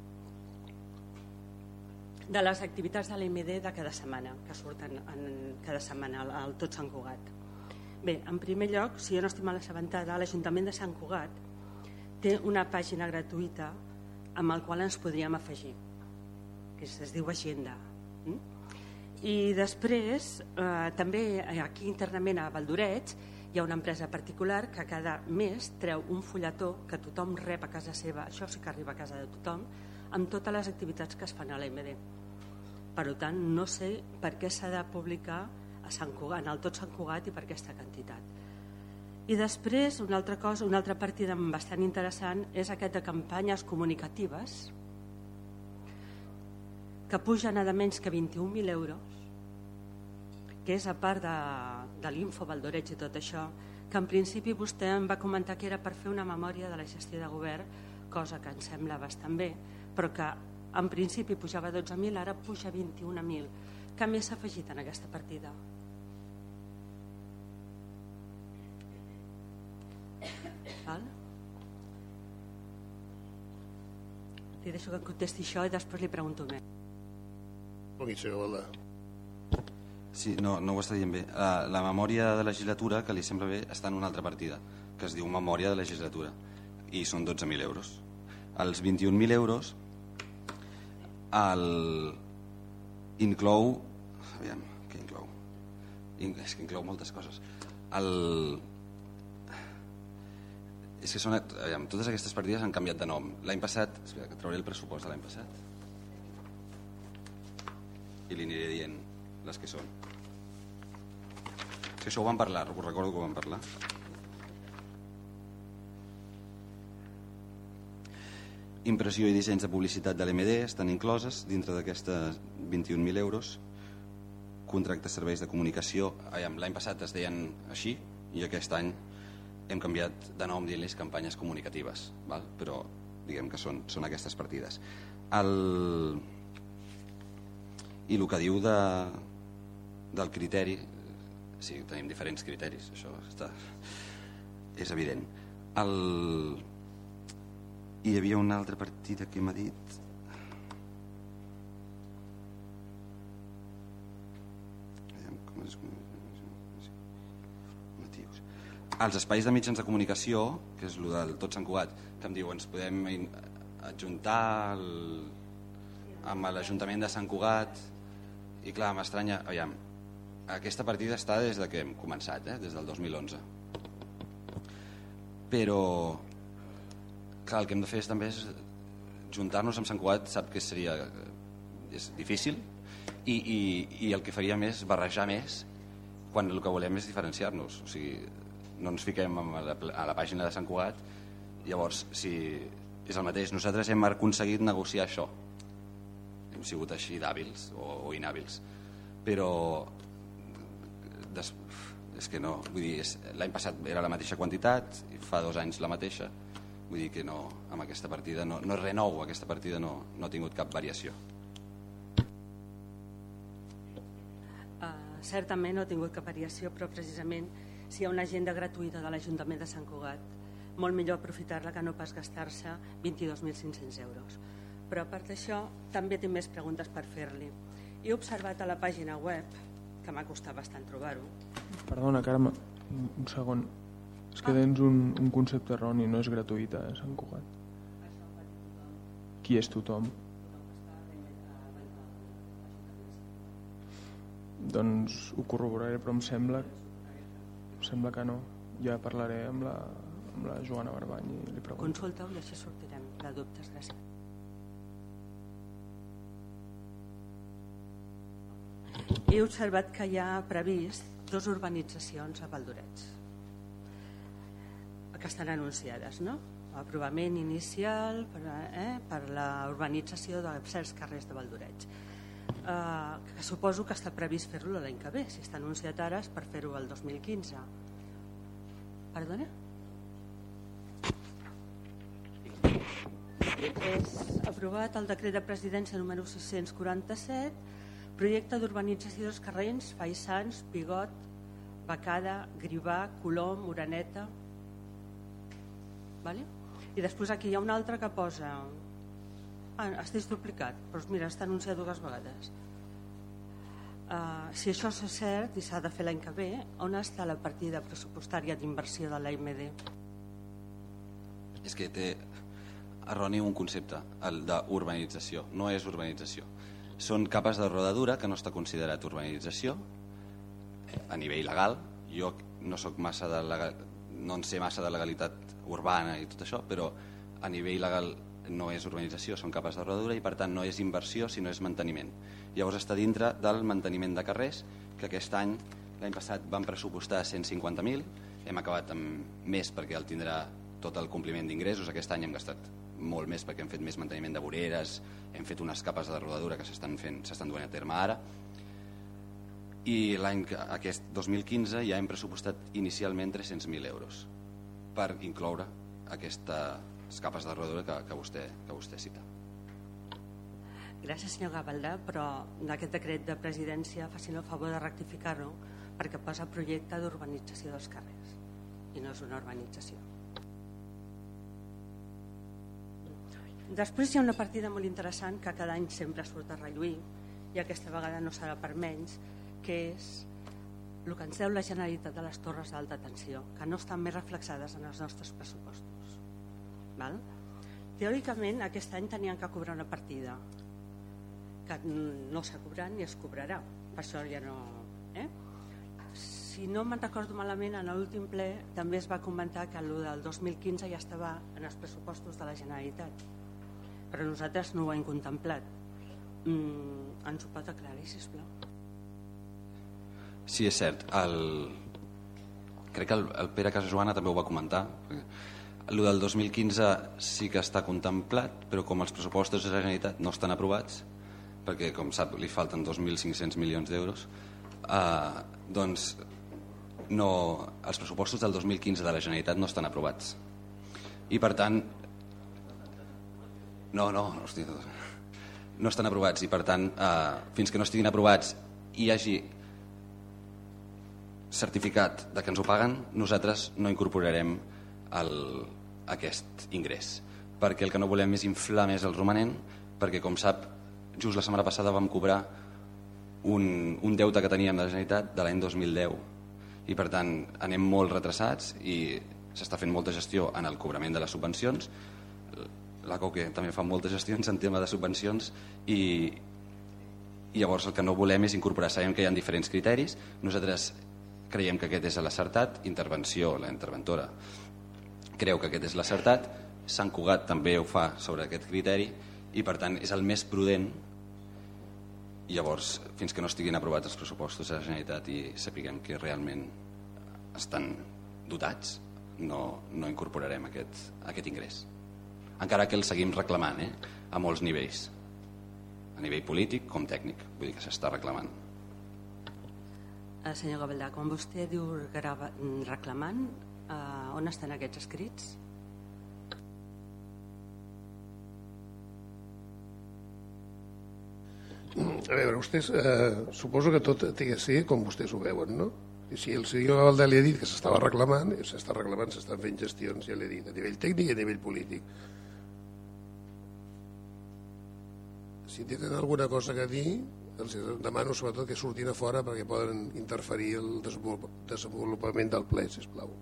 de les activitats de l'AMD de cada setmana, que surten cada setmana al Tot Sant Cugat. Bé, en primer lloc, si jo no estic mal assabentada, l'Ajuntament de Sant Cugat té una pàgina gratuïta amb el qual ens podríem afegir, que es diu Agenda. I després, també aquí internament a Valdoreig, hi ha una empresa particular que cada mes treu un fulletó que tothom rep a casa seva, això sí que arriba a casa de tothom, amb totes les activitats que es fan a l'AMD. Per tant, no sé per què s'ha de publicar a Sant Cugat, en el Tot Sant Cugat i per aquesta quantitat. I després, una altra partida bastant interessant és aquest de campanyes comunicatives que puja nada menys que 21.000 euros, que és a part de l'Info Valdoreig i tot això, que en principi vostè em va comentar que era per fer una memòria de la gestió de govern, cosa que em sembla bastant bé, però que en principi pujava 12.000, ara puja 21.000. Què més s'ha afegit en aquesta partida? Val? Li deixo que contesti això i després li pregunto més. Bon nit, senyor Gavaldà. Sí, no ho està dient bé. La memòria de legislatura, que li sembla bé, està en una altra partida, que es diu Memòria de legislatura, i són 12.000 euros. Els 21.000 euros inclou... Aviam, què inclou? És que inclou moltes coses. És que són... Aviam, totes aquestes partides han canviat de nom. L'any passat... Espera, que trauré el pressupost de l'any passat. I li aniré dient les que són. És que això ho vam parlar, recordo que ho vam parlar. Impressió i dissenys de publicitat de l'AMD estan incloses dintre d'aquestes 21.000 euros. Contractes serveis de comunicació, l'any passat es deien així i aquest any hem canviat de nom dient-los campanyes comunicatives, val? Però diguem que són aquestes partides. I el que diu del criteri, sí, tenim diferents criteris, això és evident. Hi havia una altra partida que m'ha dit... Els espais de mitjans de comunicació, que és el del Tot Sant Cugat, que em diu ens podem adjuntar amb l'Ajuntament de Sant Cugat, i clar, m'estranya, aviam, aquesta partida està des de que hem començat, des del 2011. Però, clar, el que hem de fer també és juntar-nos amb Sant Cugat, sap que és difícil, i el que faríem és barrejar més quan el que volem és diferenciar-nos, o sigui, no ens fiquem a la pàgina de Sant Cugat, llavors si és el mateix, nosaltres hem aconseguit negociar això, hem sigut així d'hàbils o inhàbils, però és que no, vull dir, l'any passat era la mateixa quantitat i fa 2 anys la mateixa, vull dir que no, amb aquesta partida no és res nou, aquesta partida no ha tingut cap variació. Certament no ha tingut cap variació, però precisament si hi ha una agenda gratuïta de l'Ajuntament de Sant Cugat, molt millor aprofitar-la que no pas gastar-se 22.500 euros. Però a part d'això, també tinc més preguntes per fer-li. He observat a la pàgina web que m'ha costat bastant trobar-ho. Perdona, Carme, un segon. És que tens un concepte erroni, no és gratuïta, Sant Cugat. Qui és tothom? Doncs ho corroboraré, però em sembla que no. Ja parlaré amb la Joana Barbany i li pregunto. Consulta-ho i així sortirem de dubtes. Gràcies. He observat que hi ha previst 2 urbanitzacions a Valldoreix que estan anunciades, no? Aprovament inicial per la urbanització de certs carrers de Valldoreix. Que suposo que està previst fer-lo l'any que ve. Si està anunciat ara és per fer-ho el 2015. Perdona? És aprovat el decret de presidència número 647, projecte d'urbanització dels carrers Faisans, Pigot, Becada, Grivà, Colom, Oreneta. Vale? I després aquí hi ha un altre que posa estàs duplicat, però mira, està anunciat 2 vegades. Si això és cert i s'ha de fer l'any que ve, on està la partida pressupostària d'inversió de l'AMD? És que té erroni un concepte, el d'urbanització. No és urbanització. Són capes de rodadura que no està considerat urbanització a nivell legal. Jo no en sé massa de legalitat urbana i tot això, però a nivell legal no és urbanització, són capes de rodadura i per tant no és inversió sinó és manteniment. Llavors està dintre del manteniment de carrers, que aquest any, l'any passat van pressupostar 150.000, hem acabat amb més perquè el tindrà tot el compliment d'ingressos. Aquest any hem gastat molt més perquè hem fet més manteniment de voreres, hem fet unes capes de rodadura que s'estan duent a terme ara, i aquest 2015 ja hem pressupostat inicialment 300.000 euros per incloure aquestes capes de rodadura que vostè cita. Gràcies, senyor Gavaldà, però d'aquest decret de presidència facin el favor de rectificar-ho perquè posa projecte d'urbanització dels carrers i no és una urbanització. Després hi ha una partida molt interessant que cada any sempre surt a relluir i aquesta vegada no serà per menys, que és el que ens deu la Generalitat de les torres d'alta tensió, que no estan més reflexades en els nostres pressupostos. Val? Teòricament aquest any tenien que cobrar una partida que no s'ha cobrat ni es cobrarà, per això ja no... Si no me'n recordo malament, en l'últim ple també es va comentar que el del 2015 ja estava en els pressupostos de la Generalitat, però nosaltres no ho hem contemplat. Ens ho pot aclarir, sisplau? Sí, és cert. Crec que el Pere Casajoana també ho va comentar. El del 2015 sí que està contemplat, però com els pressupostos de la Generalitat no estan aprovats, perquè com sap li falten 2.500 milions d'euros, doncs els pressupostos del 2015 de la Generalitat no estan aprovats. I per tant no estan aprovats, i per tant fins que no estiguin aprovats i hi hagi certificat de que ens ho paguen, nosaltres no incorporarem aquest ingrés, perquè el que no volem és inflar més el romanent, perquè com sap just la setmana passada vam cobrar un deute que teníem de la Generalitat de l'any 2010 i per tant anem molt retrasats i s'està fent molta gestió en el cobrament de les subvencions. La COCE també fa moltes gestions en tema de subvencions i llavors el que no volem és incorporar. Sabem que hi ha diferents criteris, nosaltres creiem que aquest és l'acertat, la interventora creu que aquest és l'acertat, Sant Cugat també ho fa sobre aquest criteri i per tant és el més prudent. I llavors, fins que no estiguin aprovats els pressupostos de la Generalitat i sapiguem que realment estan dotats, no incorporarem aquest ingrés. Encara que el seguim reclamant a molts nivells, a nivell polític com tècnic, vull dir que s'està reclamant. Senyor Gavaldà, quan vostè diu reclamant, on estan aquests escrits? A veure, vostès suposo que tot té que ser com vostès ho veuen, no? I si el senyor Gavaldà li ha dit que s'estava reclamant, s'estan fent gestions, ja l'he dit, a nivell tècnic i a nivell polític. Si tenen alguna cosa a dir, els demano sobretot que surtin a fora perquè poden interferir el desenvolupament del ple, sisplau.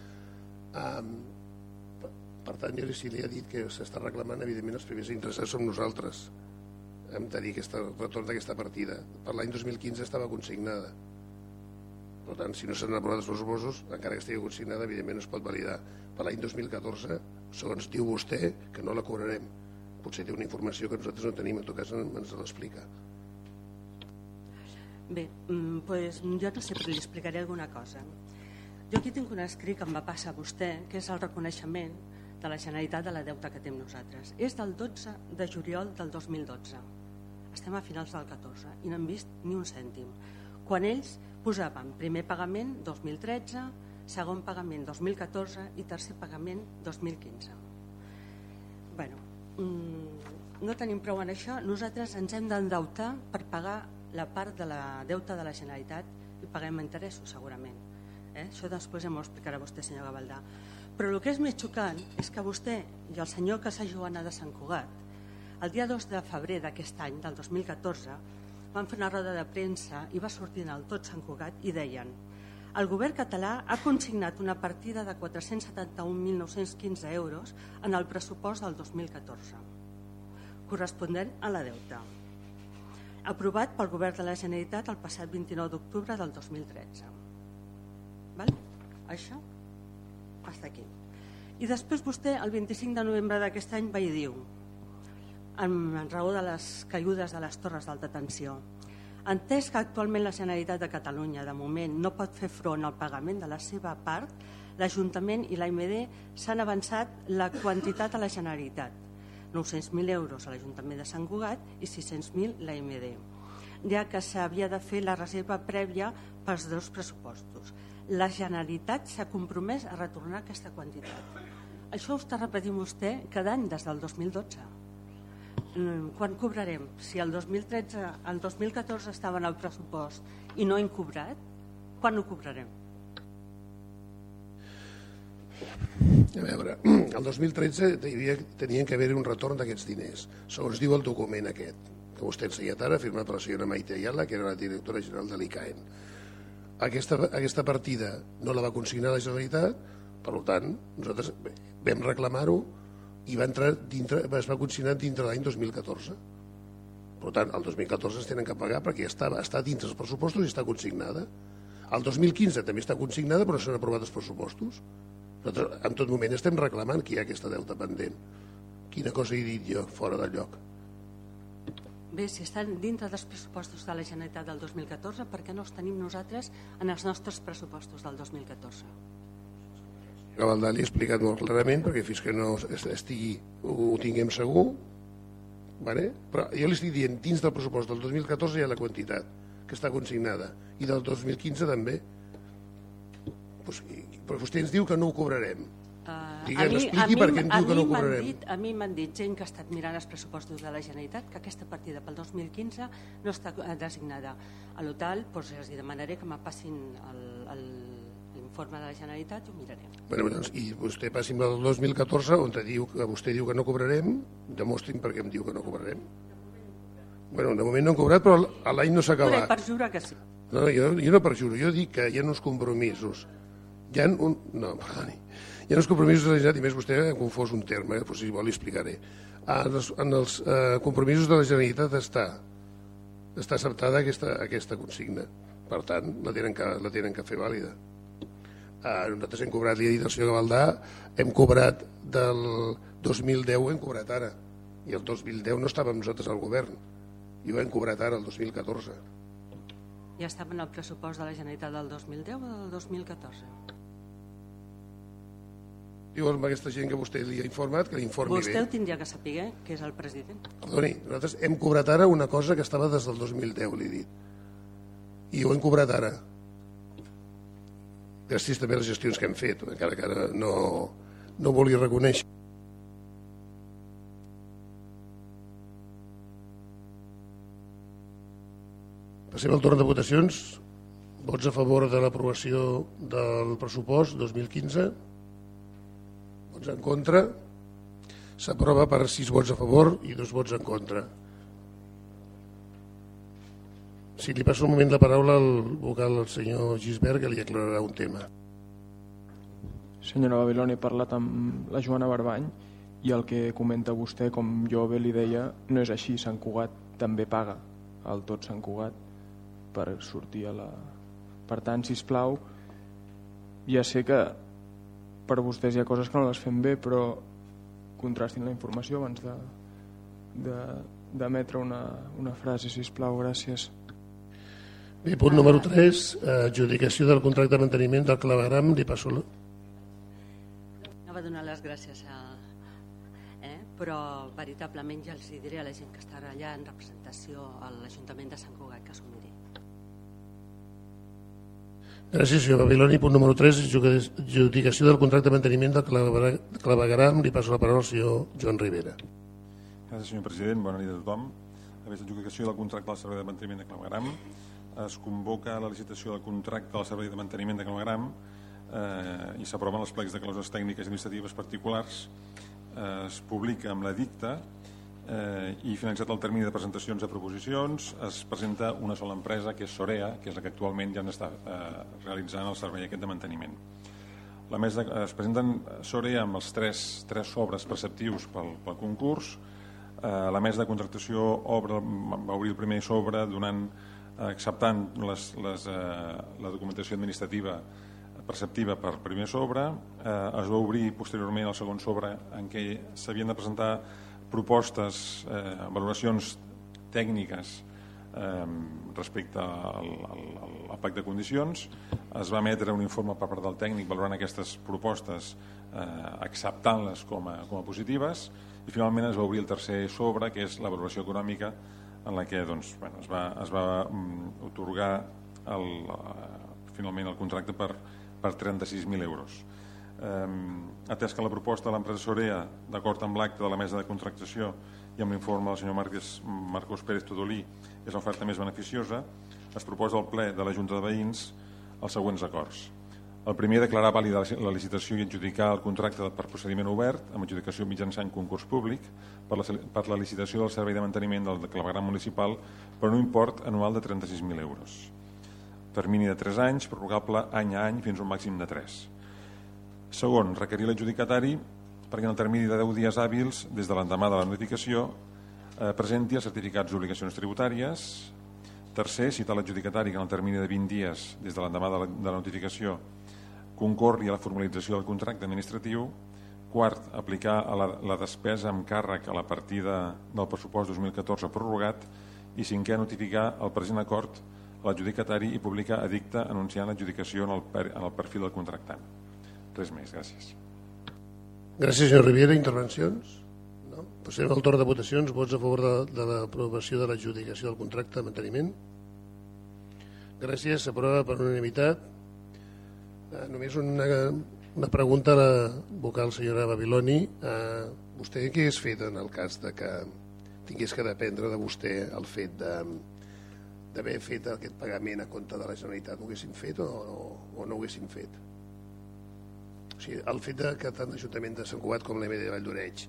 Per tant, jo si li he dit que s'està reclamant, evidentment els primers interessats som nosaltres en tenir aquest retorn d'aquesta partida. Per l'any 2015 estava consignada. Per tant, si no s'han aprovat els pressupostos, encara que estigui consignada, evidentment no es pot validar. Per l'any 2014, segons diu vostè, que no la cobrarem. Potser té una informació que nosaltres no tenim, en tot cas ens l'explica. Bé, doncs jo no sé, però li explicaré alguna cosa. Jo aquí tinc un escrit que em va passar a vostè, que és el reconeixement de la Generalitat de la deuta que té amb nosaltres. És del 12 de juliol del 2012. Estem a finals del 14 i no hem vist ni un cèntim. Quan ells posaven primer pagament 2013, segon pagament 2014 i tercer pagament 2015. Bueno, no tenim prou en això. Nosaltres ens hem d'endeutar per pagar la part de la deuta de la Generalitat i paguem interessos segurament. Això després ja m'ho explicarà vostè, senyor Gavaldà. Però el que és més xocant és que vostè i el senyor Casà Joana de Sant Cugat, el dia 2 de febrer d'aquest any, del 2014, van fer una roda de premsa i va sortir en el Tot Sant Cugat i deien: el govern català ha consignat una partida de 471.915 euros en el pressupost del 2014, corresponent a la deuta, aprovat pel govern de la Generalitat el passat 29 d'octubre del 2013. Val? Això està aquí. I després vostè, el 25 de novembre d'aquest any, va i diu, en raó de les caigudes de les torres d'alta tensió: entès que actualment la Generalitat de Catalunya de moment no pot fer front al pagament de la seva part, l'Ajuntament i l'AMD s'han avançat la quantitat a la Generalitat, 900.000 euros a l'Ajuntament de Sant Cugat i 600.000 l'AMD, ja que s'havia de fer la reserva prèvia pels dos pressupostos. La Generalitat s'ha compromès a retornar aquesta quantitat. Això ho està repetint vostè cada any des del 2012. Quan cobrarem? Si el 2013, el 2014 estava en el pressupost i no hem cobrat, quan ho cobrarem? A veure, el 2013 tenien que haver-hi un retorn d'aquests diners, segons diu el document aquest, que vostè ha ensenyat ara, firmat per la senyora Maite Ayala, que era la directora general de l'ICAEN. Aquesta partida no la va consignar la Generalitat, per tant, nosaltres vam reclamar-ho i es va consignar dintre l'any 2014. Per tant, el 2014 es tenen que pagar perquè està dintre els pressupostos i està consignada. El 2015 també està consignada, però no s'han aprovat els pressupostos. Nosaltres en tot moment estem reclamant que hi ha aquesta deuta pendent. Quina cosa he dit jo fora de lloc? Bé, si estan dintre dels pressupostos de la Generalitat del 2014, per què no els tenim nosaltres en els nostres pressupostos del 2014? Gavaldà li he explicat molt clarament, perquè fins que no ho tinguem segur, però jo li estic dient, dins del pressupost del 2014 hi ha la quantitat que està consignada, i del 2015 també. Però vostè ens diu que no ho cobrarem. Expliqui per què em diu que no ho cobrarem. A mi m'han dit gent que ha estat mirant els pressupostos de la Generalitat que aquesta partida pel 2015 no està designada. A l'hotel els demanaré que me passin l'informe de la Generalitat i ho mirarem. I vostè passi el 2014 on vostè diu que no cobrarem, demostrin per què em diu que no cobrarem. De moment no hem cobrat, però l'any no s'ha acabat. Per jurar que sí. No, jo no perjuro, jo dic que hi ha uns compromisos. Hi ha uns compromisos de la Generalitat, i més vostè ha confós un terme, si vol li explicaré. En els compromisos de la Generalitat està acceptada aquesta consigna. Per tant, la tenen que fer vàlida. Nosaltres hem cobrat, li ha dit el senyor Gavaldà, hem cobrat del 2010, hem cobrat ara. I el 2010 no estàvem nosaltres al govern. I ho hem cobrat ara, el 2014. Ja estava en el pressupost de la Generalitat del 2010 o del 2014? Diu amb aquesta gent que vostè li ha informat, que l'informi bé. Vostè ho tindria que saber, que és el president. Perdoni, nosaltres hem cobrat ara una cosa que estava des del 2010, li he dit. I ho hem cobrat ara. Gràcies també a les gestions que hem fet, encara que ara no vulgui reconèixer. Passem al torn de votacions. Vots a favor de l'aprovació del pressupost 2015. Vots en contra. S'aprova per 6 vots a favor i 2 vots en contra. Si li passo un moment la paraula al vocal, al senyor Gisbert, que li aclararà un tema. Senyora Babiloni, he parlat amb la Joana Barbany i el que comenta vostè, com jo bé li deia, no és així. Sant Cugat també paga el tot Sant Cugat per sortir a la... Per tant, sisplau, ja sé que per vostès hi ha coses que no les fem bé, però contrastin la informació abans d'emetre una frase, sisplau, gràcies. Bé, punt número 3, adjudicació del contracte de manteniment del clavegram. Li passo la... Anava a donar les gràcies però veritablement ja els diré a la gent que està allà en representació a l'Ajuntament de Sant Cugat que s'ho miri. Gràcies, senyor Babiloni. Punt número 3, adjudicació del contracte de manteniment del clavegram. Li passo la paraula al senyor Joan Rivera. Gràcies, senyor president. Bona nit a tothom. A més, l'adjudicació del contracte del servei de manteniment de clavegram. Es convoca la licitació del contracte del servei de manteniment de clavegram i s'aproven els plecs de clàusules tècniques i administratives particulars. Es publica amb l'edicte i finalitzat el termini de presentacions de proposicions es presenta una sola empresa, que és Sorea, que és la que actualment ja n'està realitzant el servei aquest de manteniment. Es presenten Sorea amb els tres sobres preceptius pel concurs. La mesa de contractació va obrir el primer sobre acceptant la documentació administrativa preceptiva per primer sobre. Es va obrir posteriorment el segon sobre en què s'havien de presentar propostes, valoracions tècniques respecte al plec de condicions. Es va emetre un informe per part del tècnic valorant aquestes propostes, acceptant-les com a positives, i finalment es va obrir el tercer sobre, que és la valoració econòmica, en la que es va atorgar finalment el contracte per 36.000 euros. Atès que la proposta de l'empresa Sorea, d'acord amb l'acte de la mesa de contractació i amb l'informe del senyor Marcos Pérez Tudolí, és l'oferta més beneficiosa, es proposa al ple de la Junta de Veïns els següents acords. El primer, declarar vàlida la licitació i adjudicar el contracte per procediment obert, amb adjudicació mitjançant concurs públic, per la licitació del servei de manteniment del clavegram municipal per un import anual de 36.000 euros. Termini de 3 anys, prorrogable any a any fins a un màxim de 3. Segon, requerir l'adjudicatari perquè en el termini de 10 dies hàbils des de l'endemà de la notificació presenti els certificats d'obligacions tributàries. Tercer, citar l'adjudicatari que en el termini de 20 dies des de l'endemà de la notificació concorri a la formalització del contracte administratiu. Quart, aplicar la despesa amb càrrec a la partida del pressupost 2014 prorrogat. I cinquè, notificar el present acord a l'adjudicatari i publicar edicte anunciant l'adjudicació en el perfil del contractant. Res més, gràcies. Gràcies, senyor Riviera. Intervencions? No? Passem al torn de votacions. Vots a favor de l'aprovació de l'adjudicació del contracte de manteniment? Gràcies, s'aprova per unanimitat. Només una pregunta a la vocal senyora Babiloni. Vostè què hagués fet en el cas de que tingués que dependre de vostè el fet d'haver fet aquest pagament a compte de la Generalitat? Ho haguessin fet o no ho haguessin fet? O sigui, el fet que tant l'Ajuntament de Sant Cugat com l'EMD de Valldoreix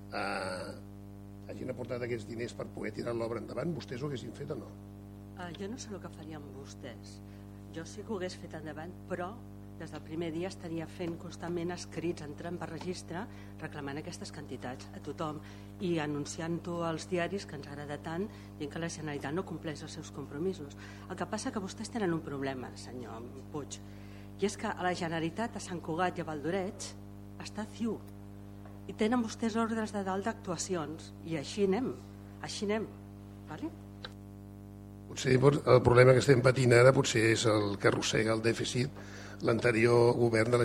hagin aportat aquests diners per poder tirar l'obra endavant, vostès ho haguessin fet o no? Jo no sé el que faria amb vostès. Jo sí que ho hagués fet endavant, però des del primer dia estaria fent constantment escrits, entrant per registre, reclamant aquestes quantitats a tothom i anunciant-ho als diaris, que ens agrada tant, dient que la Generalitat no compleix els seus compromisos. El que passa que vostès tenen un problema, senyor Puig, i és que a la Generalitat, a Sant Cugat i a Valldoreix està CIU i tenen vostès ordres de dalt d'actuacions i així anem, vale? Potser el problema que estem patint ara potser és el que arrossega el dèficit l'anterior govern de la